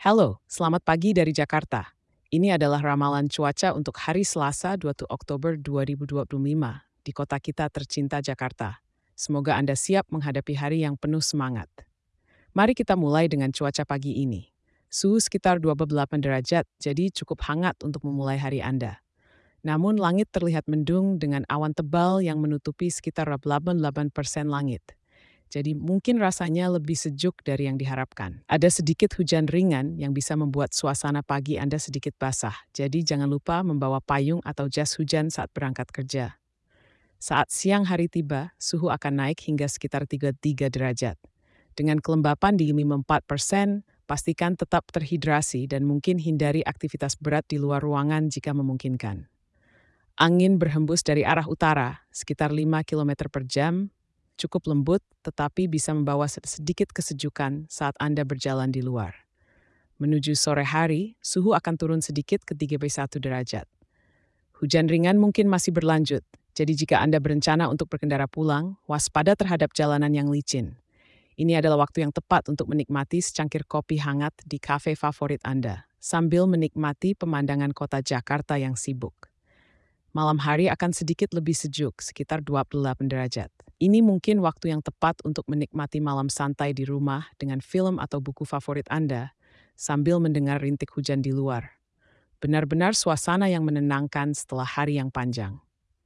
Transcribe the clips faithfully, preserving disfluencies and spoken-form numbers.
Halo, selamat pagi dari Jakarta. Ini adalah ramalan cuaca untuk hari Selasa dua puluh Oktober dua ribu dua puluh lima di kota kita tercinta Jakarta. Semoga Anda siap menghadapi hari yang penuh semangat. Mari kita mulai dengan cuaca pagi ini. Suhu sekitar dua puluh delapan derajat, jadi cukup hangat untuk memulai hari Anda. Namun langit terlihat mendung dengan awan tebal yang menutupi sekitar delapan puluh delapan persen langit. Jadi mungkin rasanya lebih sejuk dari yang diharapkan. Ada sedikit hujan ringan yang bisa membuat suasana pagi Anda sedikit basah. Jadi jangan lupa membawa payung atau jas hujan saat berangkat kerja. Saat siang hari tiba, suhu akan naik hingga sekitar tiga puluh tiga derajat. Dengan kelembapan di lima puluh empat persen, pastikan tetap terhidrasi dan mungkin hindari aktivitas berat di luar ruangan jika memungkinkan. Angin berhembus dari arah utara, sekitar lima kilometer per jam, cukup lembut tetapi bisa membawa sedikit kesejukan saat Anda berjalan di luar. Menuju sore hari, suhu akan turun sedikit ke tiga puluh satu derajat. Hujan ringan mungkin masih berlanjut, jadi jika Anda berencana untuk berkendara pulang, waspada terhadap jalanan yang licin. Ini adalah waktu yang tepat untuk menikmati secangkir kopi hangat di kafe favorit Anda, sambil menikmati pemandangan kota Jakarta yang sibuk. Malam hari akan sedikit lebih sejuk, sekitar dua puluh delapan derajat. Ini mungkin waktu yang tepat untuk menikmati malam santai di rumah dengan film atau buku favorit Anda, sambil mendengar rintik hujan di luar. Benar-benar suasana yang menenangkan setelah hari yang panjang.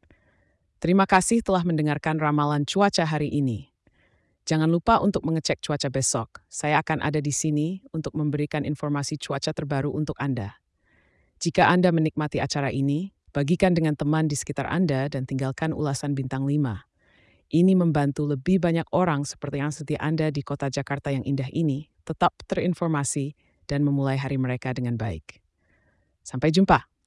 Terima kasih telah mendengarkan ramalan cuaca hari ini. Jangan lupa untuk mengecek cuaca besok. Saya akan ada di sini untuk memberikan informasi cuaca terbaru untuk Anda. Jika Anda menikmati acara ini, bagikan dengan teman di sekitar Anda dan tinggalkan ulasan bintang lima. Ini membantu lebih banyak orang seperti yang seperti Anda di kota Jakarta yang indah ini tetap terinformasi dan memulai hari mereka dengan baik. Sampai jumpa.